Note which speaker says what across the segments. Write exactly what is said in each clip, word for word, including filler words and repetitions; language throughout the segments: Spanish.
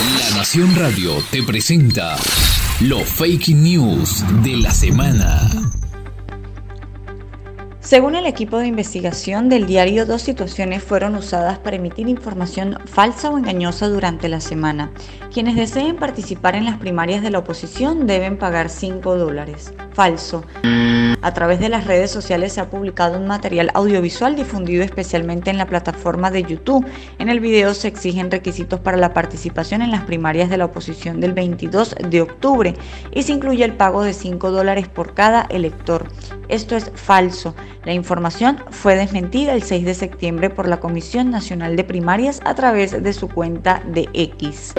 Speaker 1: La Nación Radio te presenta los fake news de la semana.
Speaker 2: Según el equipo de investigación del diario, dos situaciones fueron usadas para emitir información falsa o engañosa durante la semana. Quienes deseen participar en las primarias de la oposición deben pagar cinco dólares. Falso. A través de las redes sociales se ha publicado un material audiovisual difundido especialmente en la plataforma de YouTube. En el video se exigen requisitos para la participación en las primarias de la oposición del veintidós de octubre y se incluye el pago de cinco dólares por cada elector. Esto es falso. La información fue desmentida el seis de septiembre por la Comisión Nacional de Primarias a través de su cuenta de X.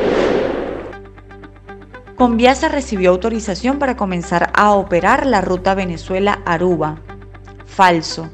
Speaker 2: Conviasa recibió autorización para comenzar a operar la ruta Venezuela-Aruba. Falso.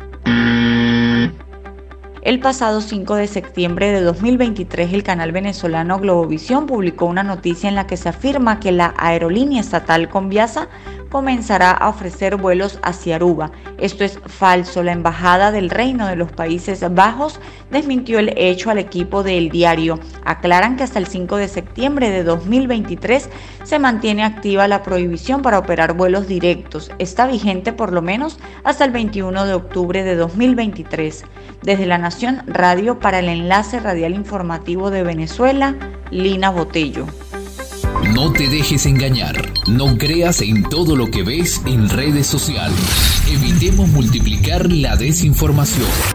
Speaker 2: El pasado cinco de septiembre de dos mil veintitrés, el canal venezolano Globovisión publicó una noticia en la que se afirma que la aerolínea estatal Conviasa comenzará a ofrecer vuelos hacia Aruba. Esto es falso. La Embajada del Reino de los Países Bajos desmintió el hecho al equipo de El Diario. Aclaran que hasta el cinco de septiembre de dos mil veintitrés se mantiene activa la prohibición para operar vuelos directos. Está vigente por lo menos hasta el veintiuno de octubre de dos mil veintitrés. Desde La Nación Radio, para el enlace radial informativo de Venezuela, Lina Botello.
Speaker 1: No te dejes engañar. No creas en todo lo que ves en redes sociales. Evitemos multiplicar la desinformación.